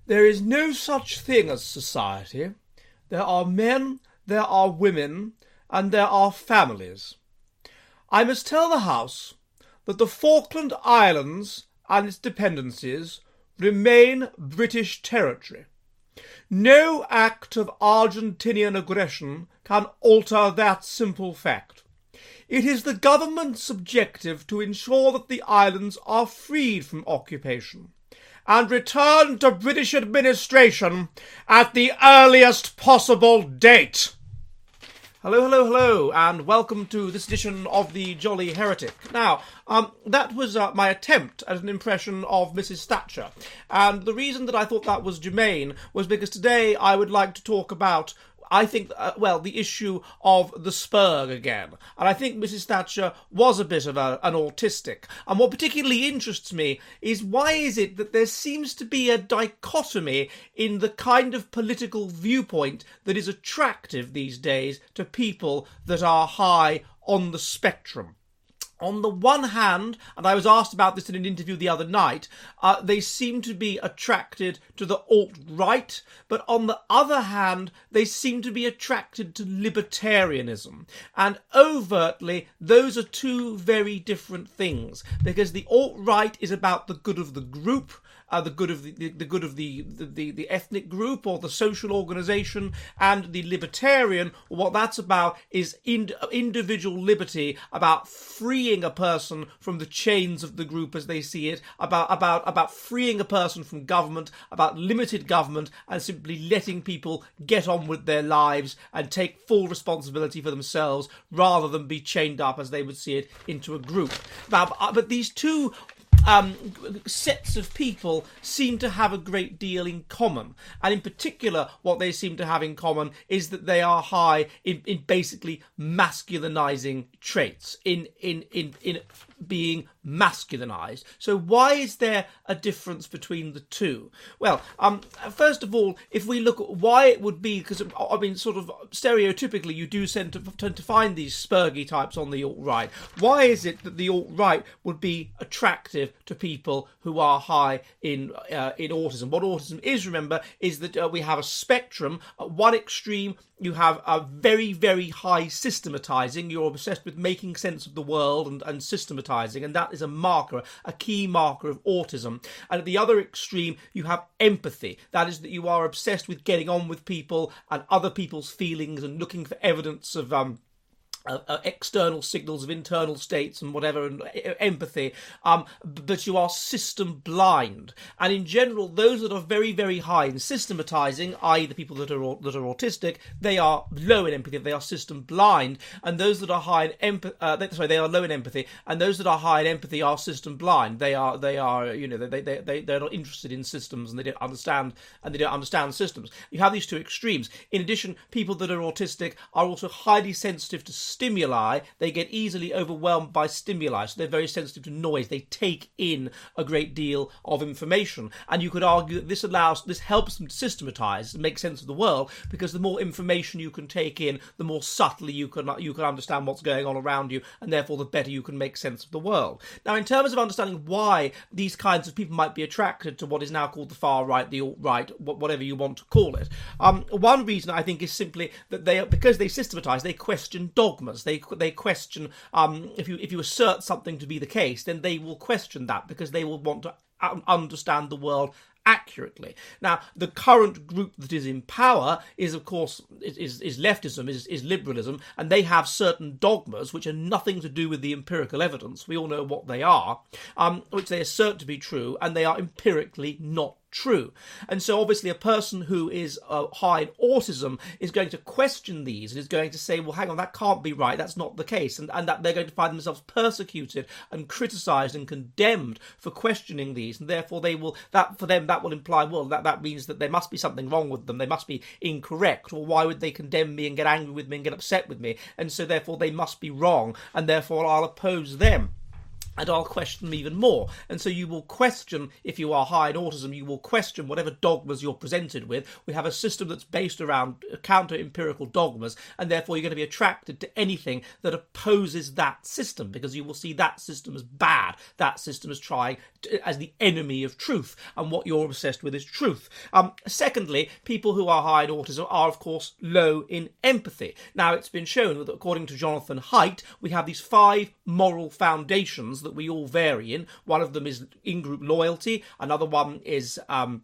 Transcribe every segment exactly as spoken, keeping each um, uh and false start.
There is no such thing as society. There are men, there are women, and there are families. I must tell the House that the Falkland Islands and its dependencies remain British territory. No act of Argentinian aggression can alter that simple fact. It is the government's objective to ensure that the islands are freed from occupation and returned to British administration at the earliest possible date. Hello, hello, hello, and welcome to this edition of the Jolly Heretic. Now, um, that was uh, my attempt at an impression of Missus Thatcher, and the reason that I thought that was germane was because today I would like to talk about I think, uh, well, the issue of the spurg again. And I think Missus Thatcher was a bit of a, an autistic. And what particularly interests me is why is it that there seems to be a dichotomy in the kind of political viewpoint that is attractive these days to people that are high on the spectrum. On the one hand, and I was asked about this in an interview the other night, uh, they seem to be attracted to the alt-right, but on the other hand, they seem to be attracted to libertarianism. And overtly, those are two very different things, because the alt-right is about the good of the group, Uh, the good of the, the, the good of the, the, the ethnic group or the social organisation, and the libertarian, what that's about is ind- individual liberty, about freeing a person from the chains of the group as they see it, about about about freeing a person from government, about limited government, and simply letting people get on with their lives and take full responsibility for themselves rather than be chained up, as they would see it, into a group. Now, but these two Um, sets of people seem to have a great deal in common, and in particular what they seem to have in common is that they are high in, in basically masculinizing traits, in in in in being masculinized. So why is there a difference between the two? Well, um, first of all, if we look at why it would be, because I mean, sort of stereotypically, you do tend to tend to find these spurgy types on the alt-right. Why is it that the alt-right would be attractive to people who are high in uh, in autism? What autism is, remember, is that uh, we have a spectrum. At one extreme, you have a very, very high systematizing. You're obsessed with making sense of the world and, and systematizing, and that is a marker, a key marker of autism. And at the other extreme, you have empathy. That is that you are obsessed with getting on with people and other people's feelings and looking for evidence of um Uh, uh, external signals of internal states and whatever, and uh, empathy, um, but you are system blind. And in general, those that are very, very high in systematizing, that is the people that are that are autistic, they are low in empathy, they are system blind. And those that are high in empathy, uh, they, sorry, they are low in empathy, and those that are high in empathy are system blind. They are, they are, you know, they, they, they, they're not interested in systems, and they don't understand, and they don't understand systems. You have these two extremes. In addition, people that are autistic are also highly sensitive to stimuli. They get easily overwhelmed by stimuli, so they're very sensitive to noise. They take in a great deal of information, and you could argue that this allows, this helps them to systematize and make sense of the world, because the more information you can take in, the more subtly you can you can understand what's going on around you, and therefore the better you can make sense of the world. Now, in terms of understanding why these kinds of people might be attracted to what is now called the far right, the alt right, whatever you want to call it, um, one reason I think is simply that they, because they systematize, they question dogma. They they question um, if you if you assert something to be the case, then they will question that, because they will want to understand the world accurately. Now, the current group that is in power is, of course, is, is leftism, is, is liberalism, and they have certain dogmas which are nothing to do with the empirical evidence. We all know what they are, um, which they assert to be true, and they are empirically not true. And so obviously a person who is uh, high in autism is going to question these and is going to say, well, hang on, that can't be right, that's not the case, and, and that they're going to find themselves persecuted and criticised and condemned for questioning these, and therefore they will, that for them that will imply, well, that, that means that there must be something wrong with them, they must be incorrect, or why would they condemn me and get angry with me and get upset with me, and so therefore they must be wrong, and therefore I'll oppose them. And I'll question them even more. And so you will question, if you are high in autism, you will question whatever dogmas you're presented with. We have a system that's based around counter-empirical dogmas, and therefore you're going to be attracted to anything that opposes that system, because you will see that system as bad, that system as trying to, as the enemy of truth, and what you're obsessed with is truth. Um, secondly, people who are high in autism are, of course, low in empathy. Now, it's been shown that, according to Jonathan Haidt, we have these five moral foundations that we all vary in. One of them is in-group loyalty. Another one is um,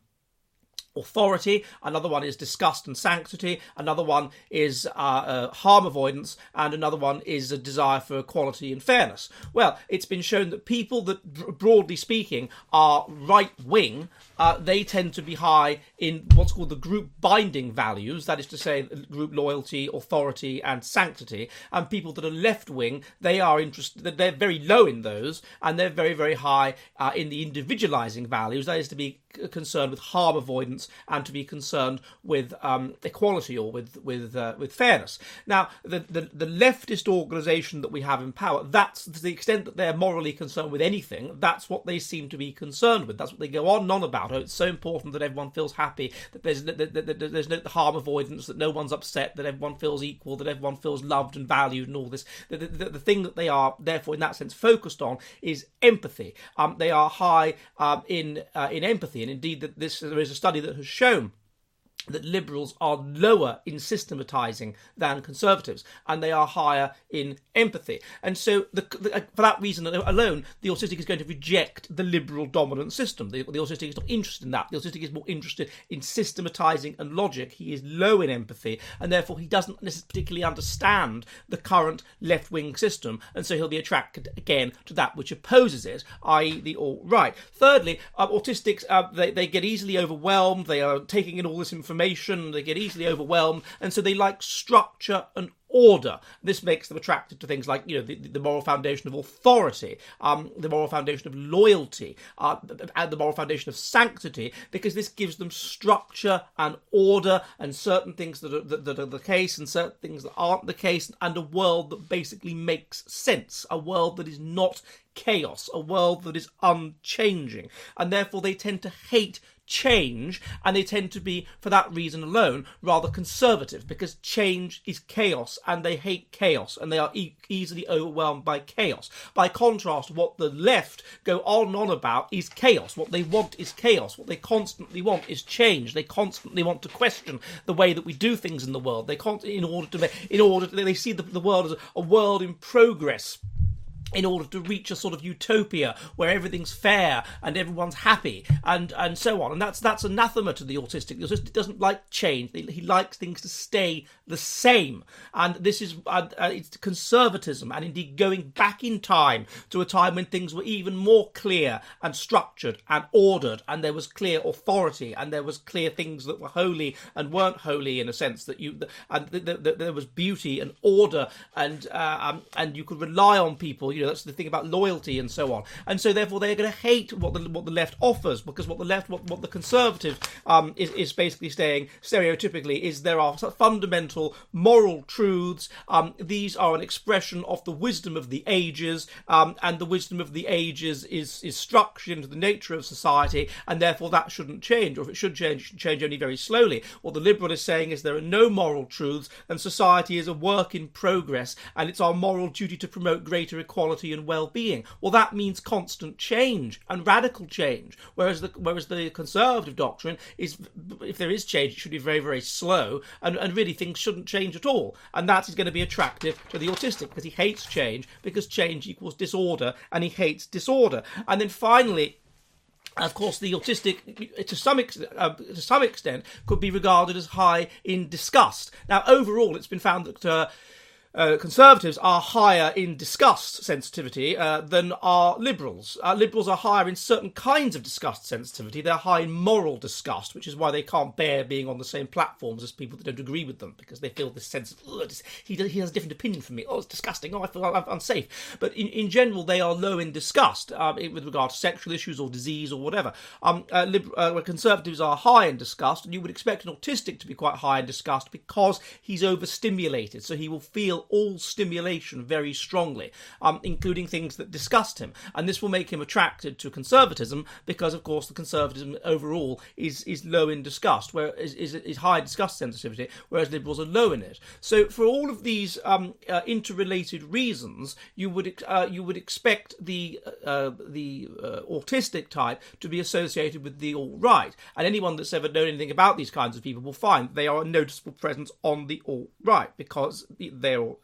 authority. Another one is disgust and sanctity. Another one is uh, uh, harm avoidance. And another one is a desire for equality and fairness. Well, it's been shown that people that, broadly speaking, are right-wing, uh, they tend to be high in what's called the group binding values, that is to say, group loyalty, authority, and sanctity. And people that are left-wing, they are interested, they're very low in those, and they're very, very high uh, in the individualizing values, that is to be concerned with harm avoidance and to be concerned with um, equality or with with uh, with fairness. Now, the, the the leftist organisation that we have in power, that's to the extent that they're morally concerned with anything, that's what they seem to be concerned with. That's what they go on and on about. Oh, it's so important that everyone feels happy, that there's that, that, that there's no harm avoidance, that no one's upset, that everyone feels equal, that everyone feels loved and valued, and all this. The, the, the thing that they are, therefore, in that sense, focused on is empathy. Um, they are high um, in uh, in empathy. And indeed, that this there is a study that has shown that liberals are lower in systematising than conservatives, and they are higher in empathy. And so, the, the, for that reason alone, the autistic is going to reject the liberal dominant system. The, the autistic is not interested in that. The autistic is more interested in systematising and logic. He is low in empathy, and therefore he doesn't particularly understand the current left-wing system, and so he'll be attracted again to that which opposes it, that is the alt-right. Thirdly, uh, autistics, uh, they, they get easily overwhelmed. They are taking in all this information. They get easily overwhelmed, and so they like structure and order. This makes them attracted to things like, you know, the, the moral foundation of authority, um, the moral foundation of loyalty, uh, and the moral foundation of sanctity, because this gives them structure and order, and certain things that are, that, that are the case and certain things that aren't the case, and a world that basically makes sense, a world that is not chaos, a world that is unchanging, and therefore they tend to hate change, and they tend to be, for that reason alone, rather conservative, because change is chaos, and they hate chaos, and they are e- easily overwhelmed by chaos. By contrast, what the left go on and on about is chaos. What they want is chaos. What they constantly want is change. They constantly want to question the way that we do things in the world. They can't, in order to, in order to, they see the, the world as a world in progress, in order to reach a sort of utopia where everything's fair and everyone's happy, and, and so on. And that's that's anathema to the autistic. The autistic doesn't like change. He likes things to stay the same. And this is uh, uh, it's conservatism, and indeed going back in time to a time when things were even more clear and structured and ordered, and there was clear authority, and there was clear things that were holy and weren't holy, in a sense that you, and th- th- th- there was beauty and order, and uh, um, and you could rely on people. You know, that's the thing about loyalty and so on. And so therefore they're going to hate what the what the left offers, because what the left, what, what the conservative um, is, is basically saying, stereotypically, is there are fundamental moral truths. Um, these are an expression of the wisdom of the ages, um, and the wisdom of the ages is, is structured into the nature of society, and therefore that shouldn't change, or if it should change, it should change only very slowly. What the liberal is saying is there are no moral truths, and society is a work in progress, and it's our moral duty to promote greater equality and well-being. Well, that means constant change and radical change, whereas the whereas the conservative doctrine is, if there is change, it should be very, very slow, and, and really things shouldn't change at all. And that is going to be attractive to the autistic, because he hates change, because change equals disorder, and he hates disorder. And then finally, of course, the autistic, to some ex- uh, to some extent, could be regarded as high in disgust. Now, overall, it's been found that uh, Uh, conservatives are higher in disgust sensitivity uh, than are liberals. Uh, liberals are higher in certain kinds of disgust sensitivity. They're high in moral disgust, which is why they can't bear being on the same platforms as people that don't agree with them, because they feel this sense of, oh, he, he has a different opinion from me. Oh, it's disgusting. Oh, I feel I'm unsafe. But in, in general, they are low in disgust um, with regard to sexual issues or disease or whatever. Um, uh, liber- uh, conservatives are high in disgust, and you would expect an autistic to be quite high in disgust because he's overstimulated, so he will feel repel all stimulation very strongly, um, including things that disgust him. And this will make him attracted to conservatism because, of course, the conservatism overall is, is low in disgust, where is, is, is high disgust sensitivity, whereas liberals are low in it. So for all of these um, uh, interrelated reasons, you would uh, you would expect the uh, the uh, autistic type to be associated with the alt-right. And anyone that's ever known anything about these kinds of people will find they are a noticeable presence on the alt-right because they're uh,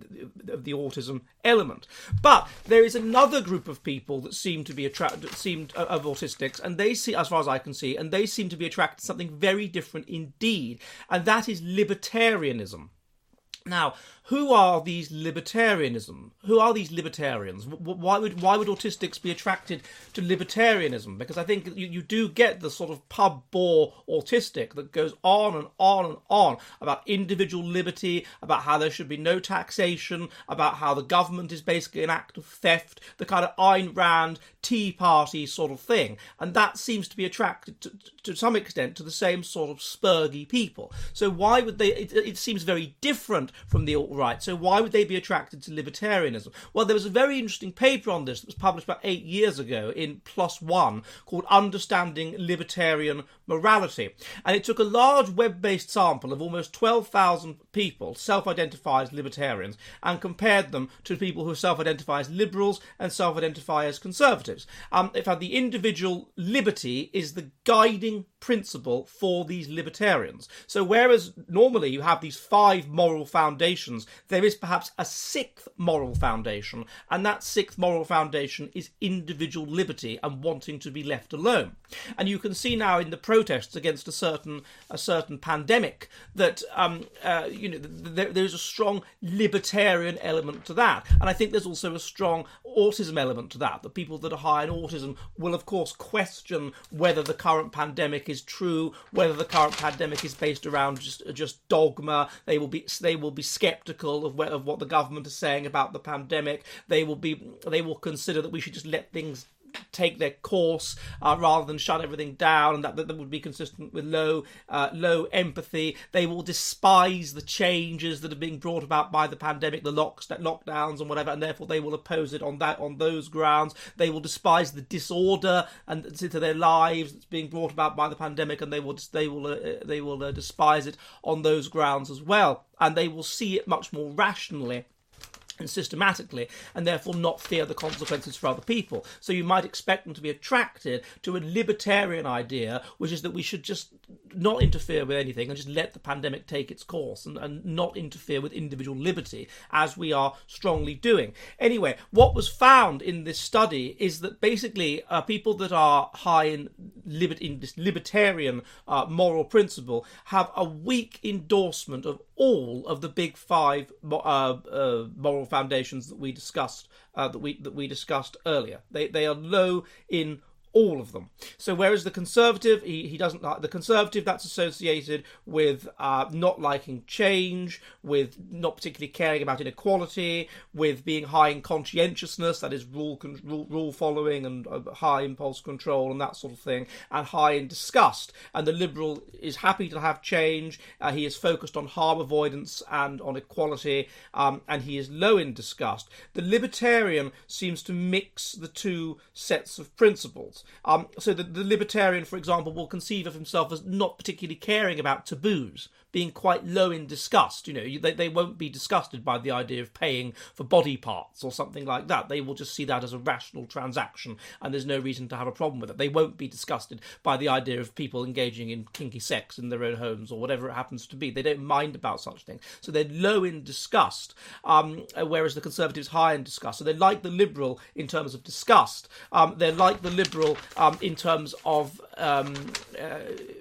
of the autism element. But there is another group of people that seem to be attracted, seemed uh, of autistics, and they see, as far as I can see, and they seem to be attracted to something very different indeed, and that is libertarianism. Now, who are these libertarianism? Who are these libertarians? Why would why would autistics be attracted to libertarianism? Because I think you, you do get the sort of pub bore autistic that goes on and on and on about individual liberty, about how there should be no taxation, about how the government is basically an act of theft, the kind of Ayn Rand Tea Party sort of thing. And that seems to be attracted to, to some extent to the same sort of spurgy people. So why would they... It, it seems very different from the alt-right. So why would they be attracted to libertarianism? Well, there was a very interesting paper on this that was published about eight years ago in PLOS ONE called Understanding Libertarian Morality. And it took a large web-based sample of almost twelve thousand people, self-identify as libertarians, and compared them to people who self-identify as liberals and self-identify as conservatives. Um, it found the individual liberty is the guiding principle for these libertarians. So whereas normally you have these five moral foundations, there is perhaps a sixth moral foundation, and that sixth moral foundation is individual liberty and wanting to be left alone. And you can see now in the protests against a certain a certain pandemic that um, uh, you know there, there's a strong libertarian element to that, and I think there's also a strong autism element to that. The people that are high in autism will of course question whether the current pandemic is true, whether the current pandemic is based around just just dogma. They will be they will be sceptical of, of what the government is saying about the pandemic. They will be they will consider that we should just let things take their course uh, rather than shut everything down, and that, that, that would be consistent with low uh, low empathy. They will despise the changes that are being brought about by the pandemic, the locks, lockdowns and whatever, and therefore they will oppose it on that on those grounds. They will despise the disorder and to their lives that's being brought about by the pandemic, and they will they will uh, they will uh, despise it on those grounds as well, and they will see it much more rationally and systematically, and therefore not fear the consequences for other people. So you might expect them to be attracted to a libertarian idea, which is that we should just not interfere with anything and just let the pandemic take its course, and, and not interfere with individual liberty, as we are strongly doing. Anyway, what was found in this study is that basically uh, people that are high in, liber- in this libertarian uh, moral principle have a weak endorsement of all of the big five uh, uh, moral foundations that we discussed uh, that we that we discussed earlier. They they are low in all of them. So whereas the conservative, he, he doesn't like the conservative, that's associated with uh, not liking change, with not particularly caring about inequality, with being high in conscientiousness, that is rule rule, rule following and uh, high impulse control and that sort of thing, and high in disgust. And the liberal is happy to have change, uh, he is focused on harm avoidance and on equality, um, and he is low in disgust. The libertarian seems to mix the two sets of principles. Um, so the, the libertarian, for example, will conceive of himself as not particularly caring about taboos, being quite low in disgust. You know, they, they won't be disgusted by the idea of paying for body parts or something like that. They will just see that as a rational transaction, and there's no reason to have a problem with it. They won't be disgusted by the idea of people engaging in kinky sex in their own homes or whatever it happens to be. They don't mind about such things. So they're low in disgust, um, whereas the Conservatives high in disgust. So they're like the Liberal in terms of disgust. Um, they're like the Liberal um, in terms of Um, uh,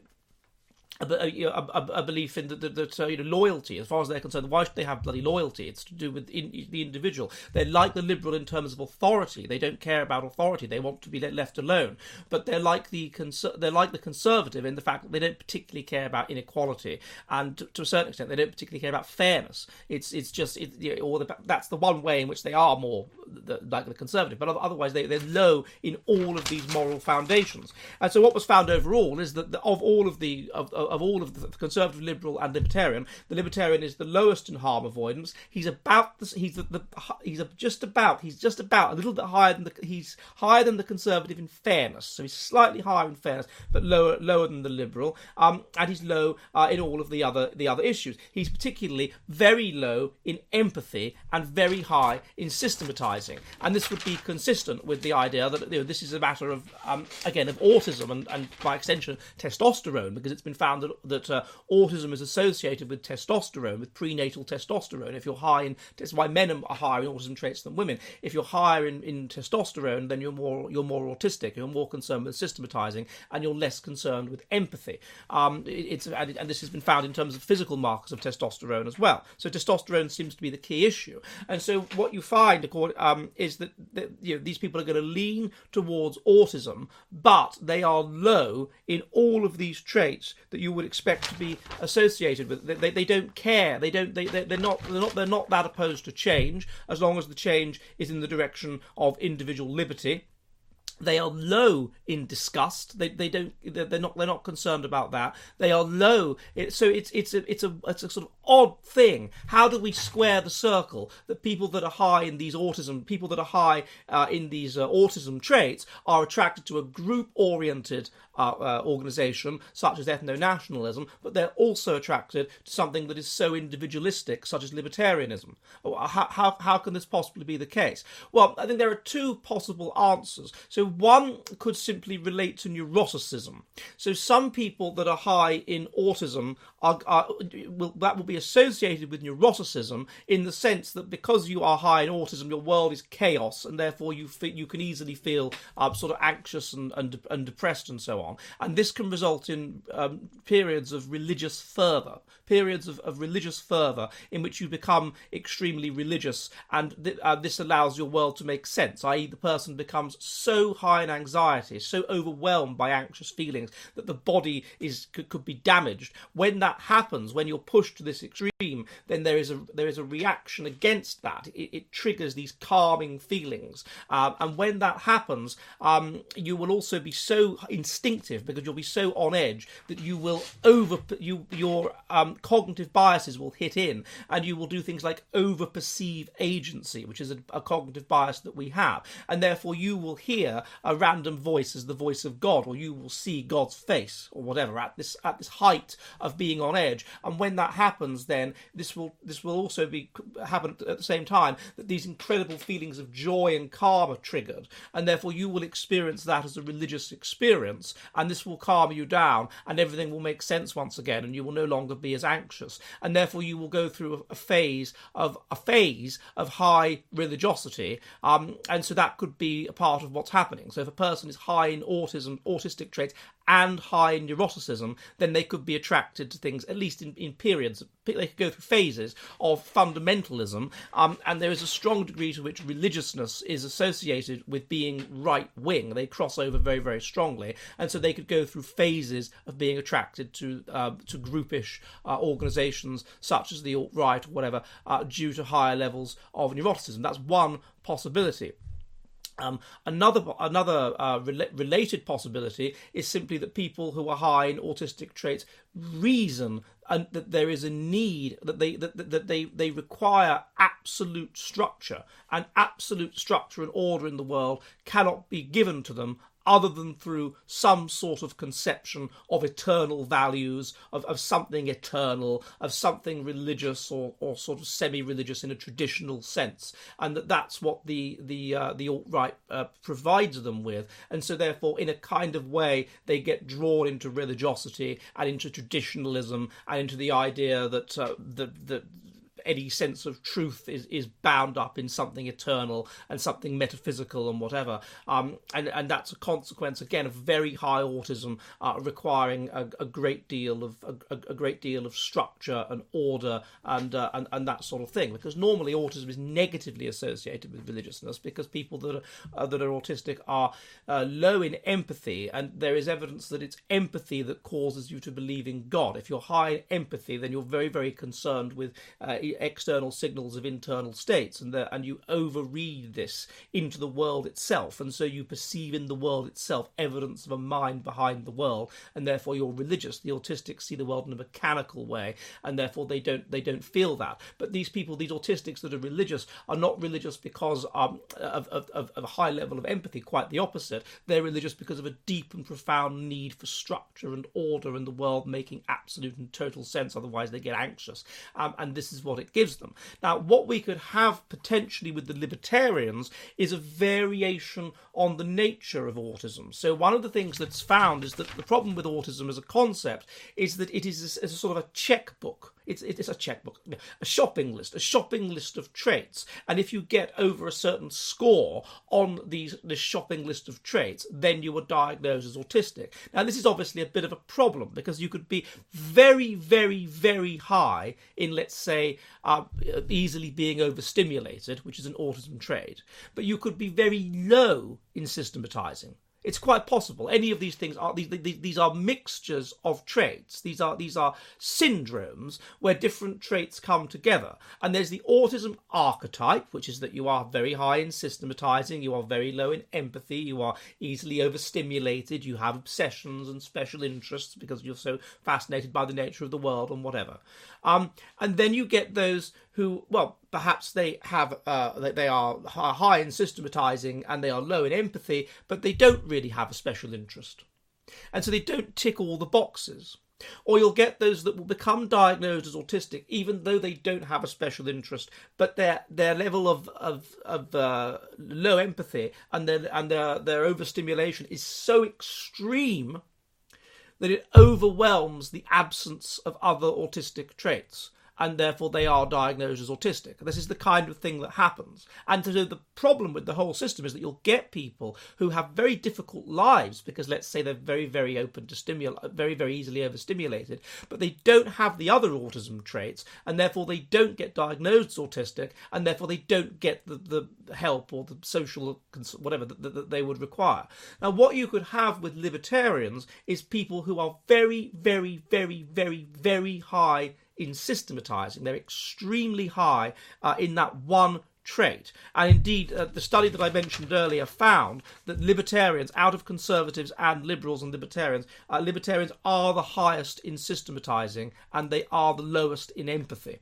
A, a, a belief in that, that, that uh, you know, loyalty, as far as they're concerned. Why should they have bloody loyalty? It's to do with in, the individual. They're like the liberal in terms of authority. They don't care about authority. They want to be left alone. But they're like the conser- they're like the conservative in the fact that they don't particularly care about inequality, and to, to a certain extent, they don't particularly care about fairness. It's it's just it, you know, or the, that's the one way in which they are more the, like the conservative. But otherwise, they, they're low in all of these moral foundations. And so, what was found overall is that the, of all of the of, of all of the conservative, liberal, and libertarian, the libertarian is the lowest in harm avoidance. He's about the, he's the, the he's just about he's just about a little bit higher than the he's higher than the conservative in fairness. So he's slightly higher in fairness, but lower lower than the liberal. Um, and he's low uh, in all of the other the other issues. He's particularly very low in empathy and very high in systematizing. And this would be consistent with the idea that, you know, this is a matter of um, again of autism and, and by extension testosterone, because it's been found that, that uh, autism is associated with testosterone, with prenatal testosterone. If you're high in, that's why men are higher in autism traits than women. If you're higher in, in testosterone, then you're more you're more autistic. You're more concerned with systematizing, and you're less concerned with empathy. Um, it, it's and, and this has been found in terms of physical markers of testosterone as well. So testosterone seems to be the key issue. And so what you find um, is that, that you know, these people are going to lean towards autism, but they are low in all of these traits that you would expect to be associated with. They, they, they don't care. They don't. They, they're not. They're not. They're not that opposed to change, as long as the change is in the direction of individual liberty. They are low in disgust. They they don't. They're not. They're not concerned about that. They are low. So it's it's a it's a it's a sort of odd thing. How do we square the circle that people that are high in these autism, people that are high uh, in these uh, autism traits, are attracted to a group-oriented uh, uh, organisation such as ethno-nationalism, but they're also attracted to something that is so individualistic, such as libertarianism? How how how can this possibly be the case? Well, I think there are two possible answers. So one could simply relate to neuroticism. So some people that are high in autism are, are will, that will be associated with neuroticism, in the sense that because you are high in autism, your world is chaos, and therefore you fe- you can easily feel uh, sort of anxious and, and and depressed and so on. And this can result in um, periods of religious fervour, periods of, of religious fervour in which you become extremely religious, and th- uh, this allows your world to make sense, that is the person becomes so high in anxiety, so overwhelmed by anxious feelings that the body is could, could be damaged. When that happens, when you're pushed to this extreme, then there is a there is a reaction against that. It, it triggers these calming feelings, um, and when that happens, um, you will also be so instinctive, because you'll be so on edge, that you will over you your um, cognitive biases will hit in, and you will do things like over perceive agency, which is a, a cognitive bias that we have, and therefore you will hear a random voice as the voice of God, or you will see God's face, or whatever, at this at this height of being on edge. And when that happens, then this will this will also be happen at the same time, that these incredible feelings of joy and calm are triggered, and therefore you will experience that as a religious experience, and this will calm you down, and everything will make sense once again, and you will no longer be as anxious, and therefore you will go through a, a phase of a phase of high religiosity, um, and so that could be a part of what's happening. So if a person is high in autism, autistic traits, and high in neuroticism, then they could be attracted to things, at least in, in periods, they could go through phases of fundamentalism, um, and there is a strong degree to which religiousness is associated with being right-wing. They cross over very, very strongly, and so they could go through phases of being attracted to uh, to groupish uh, organisations such as the alt-right or whatever, uh, due to higher levels of neuroticism. That's one possibility. Um, another another uh, rela- related possibility is simply that people who are high in autistic traits reason and that there is a need, that they that, that they, they require absolute structure, and absolute structure and order in the world cannot be given to them other than through some sort of conception of eternal values, of, of something eternal, of something religious or, or sort of semi-religious in a traditional sense, and that that's what the the uh, the alt-right uh, provides them with, and so therefore in a kind of way they get drawn into religiosity and into traditionalism and into the idea that uh, the the any sense of truth is, is bound up in something eternal and something metaphysical and whatever. Um, and, and that's a consequence, again, of very high autism uh, requiring a, a great deal of a, a great deal of structure and order and, uh, and and that sort of thing. Because normally autism is negatively associated with religiousness, because people that are uh, that are autistic are uh, low in empathy, and there is evidence that it's empathy that causes you to believe in God. If you're high in empathy, then you're very, very concerned with uh, external signals of internal states, and the, and you overread this into the world itself, and so you perceive in the world itself evidence of a mind behind the world, and therefore you're religious. The autistics see the world in a mechanical way, and therefore they don't they don't feel that. But these people, these autistics that are religious, are not religious because um, of, of, of a high level of empathy. Quite the opposite. They're religious because of a deep and profound need for structure and order in the world making absolute and total sense. Otherwise, they get anxious, um, and this is what it gives them. Now, what we could have potentially with the libertarians is a variation on the nature of autism. So one of the things that's found is that the problem with autism as a concept is that it is a, a sort of a checkbook. It's, it's a checkbook, a shopping list, a shopping list of traits. And if you get over a certain score on these this shopping list of traits, then you are diagnosed as autistic. Now, this is obviously a bit of a problem because you could be very, very, very high in, let's say, uh, easily being overstimulated, which is an autism trait, but you could be very low in systematizing. It's quite possible. Any of these things are these, these these are mixtures of traits. These are these are syndromes where different traits come together. And there's the autism archetype, which is that you are very high in systematizing, you are very low in empathy, you are easily overstimulated, you have obsessions and special interests because you're so fascinated by the nature of the world and whatever. Um, and then you get those who, well, perhaps they have uh, they are high in systematizing and they are low in empathy, but they don't really have a special interest, and so they don't tick all the boxes. Or you'll get those that will become diagnosed as autistic, even though they don't have a special interest, but their their level of of, of uh, low empathy and their and their their overstimulation is so extreme that it overwhelms the absence of other autistic traits, and therefore they are diagnosed as autistic. This is the kind of thing that happens. And so the problem with the whole system is that you'll get people who have very difficult lives because, let's say, they're very, very open to stimuli, very, very easily overstimulated, but they don't have the other autism traits, and therefore they don't get diagnosed as autistic, and therefore they don't get the, the help or the social whatever that, that, that they would require. Now, what you could have with libertarians is people who are very, very, very, very, very high in systematizing. They're extremely high uh, in that one trait. And indeed, uh, the study that I mentioned earlier found that libertarians, out of conservatives and liberals and libertarians, uh, libertarians are the highest in systematizing and they are the lowest in empathy.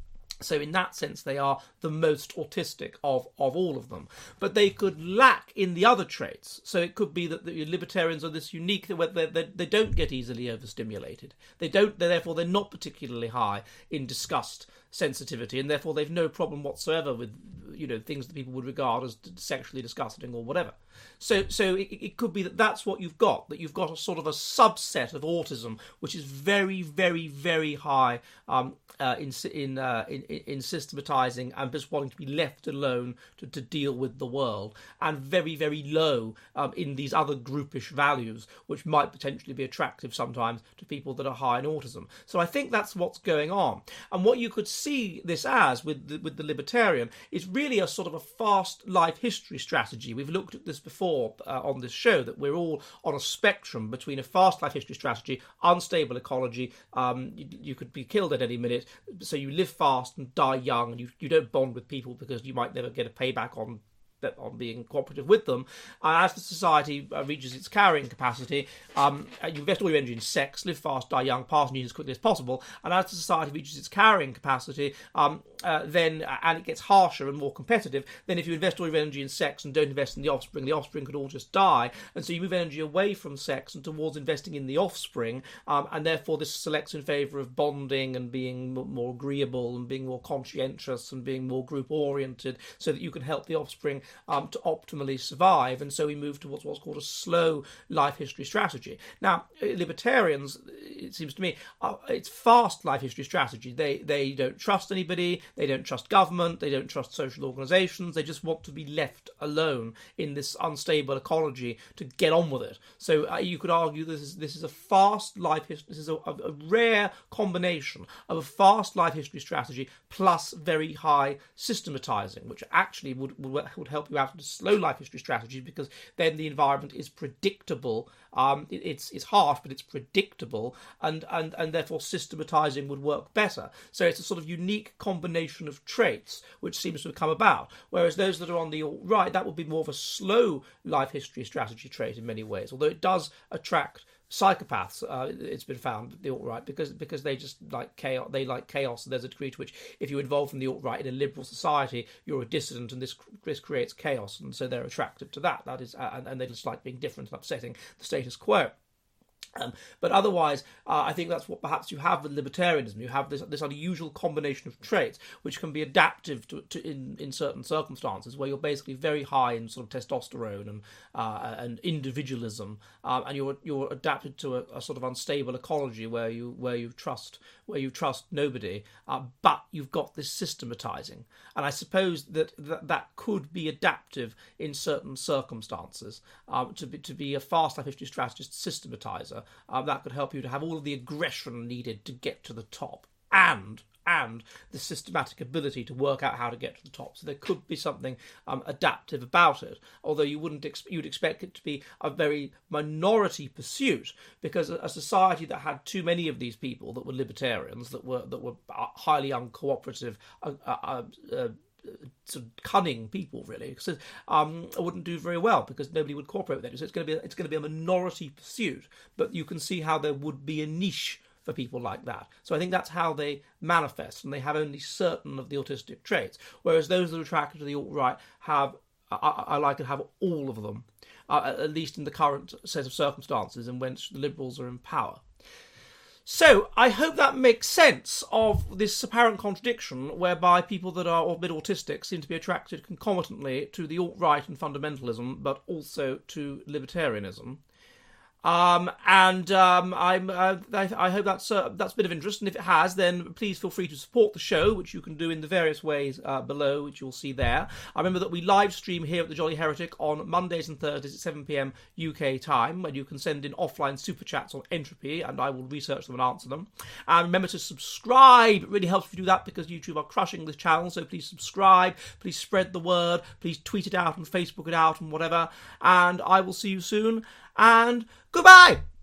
So in that sense, they are the most autistic of, of all of them. But they could lack in the other traits. So it could be that the libertarians are this unique, where they, they, they don't get easily overstimulated. They don't, they're, therefore they're not particularly high in disgust sensitivity, and therefore they've no problem whatsoever with, you know, things that people would regard as sexually disgusting or whatever. So so it, it could be that that's what you've got, that you've got a sort of a subset of autism which is very, very, very high um, uh, in in, uh, in in systematizing and just wanting to be left alone to, to deal with the world, and very, very low um, in these other groupish values which might potentially be attractive sometimes to people that are high in autism. So I think that's what's going on. And what you could see this as with the, with the libertarian is really a sort of a fast life history strategy. We've looked at this before uh, on this show, that we're all on a spectrum between a fast life history strategy, unstable ecology, um, you, you could be killed at any minute, so you live fast and die young, and you, you don't bond with people because you might never get a payback on on being cooperative with them. Uh, as the society uh, reaches its carrying capacity, um, you invest all your energy in sex, live fast, die young, pass on as quickly as possible, and as the society reaches its carrying capacity, um, uh, then uh, and it gets harsher and more competitive, then if you invest all your energy in sex and don't invest in the offspring, the offspring could all just die, and so you move energy away from sex and towards investing in the offspring, um, and therefore this selects in favour of bonding and being more agreeable and being more conscientious and being more group-oriented, so that you can help the offspring Um, to optimally survive, and so we move towards what's called a slow life history strategy. Now, libertarians, it seems to me, are, it's fast life history strategy. They they don't trust anybody, they don't trust government, they don't trust social organisations, they just want to be left alone in this unstable ecology to get on with it. So uh, you could argue this is this is a fast life history, this is a, a, a rare combination of a fast life history strategy plus very high systematizing, which actually would would, would help you out into slow life history strategies, because then the environment is predictable. Um, it, it's it's harsh, but it's predictable, and, and, and therefore systematizing would work better. So it's a sort of unique combination of traits which seems to have come about. Whereas those that are on the alt-right, that would be more of a slow life history strategy trait in many ways, although it does attract psychopaths. Uh, it's been found, the alt-right, because because they just like chaos. They like chaos, and there's a degree to which, if you're involved in the alt-right in a liberal society, you're a dissident, and this this creates chaos, and so they're attracted to that. That is, uh, and, and they just like being different and upsetting the status quo. Um, but otherwise, uh, I think that's what perhaps you have with libertarianism. You have this this unusual combination of traits which can be adaptive to, to in, in certain circumstances, where you're basically very high in sort of testosterone and uh, and individualism, uh, and you're you're adapted to a, a sort of unstable ecology where you where you trust where you trust nobody, uh, but you've got this systematizing. And I suppose that that, that could be adaptive in certain circumstances, um, to be to be a fast life history strategist systematizer. Um, that could help you to have all of the aggression needed to get to the top, and and the systematic ability to work out how to get to the top. So there could be something um, adaptive about it, although you wouldn't ex- you'd expect it to be a very minority pursuit, because a, a society that had too many of these people that were libertarians, that were that were highly uncooperative, uh, uh, uh, sort of cunning people, really, so um, wouldn't do very well, because nobody would cooperate with it. So it's going to be it's going to be a minority pursuit, but you can see how there would be a niche for people like that. So I think that's how they manifest, and they have only certain of the autistic traits, whereas those that are attracted to the alt-right have, I, I like to have all of them, uh, at least in the current set of circumstances in which the Liberals are in power. So I hope that makes sense of this apparent contradiction whereby people that are a bit autistic seem to be attracted concomitantly to the alt-right and fundamentalism, but also to libertarianism. Um, and um, I'm, uh, I, I hope that's uh, that's a bit of interest, and if it has, then please feel free to support the show, which you can do in the various ways uh, below, which you'll see there. I remember that we live stream here at the Jolly Heretic on Mondays and Thursdays at seven p.m. U K time, when you can send in offline super chats on Entropy, and I will research them and answer them. And remember to subscribe. It really helps if you do that, because YouTube are crushing this channel, so please subscribe, please spread the word, please tweet it out and Facebook it out and whatever, and I will see you soon. And goodbye!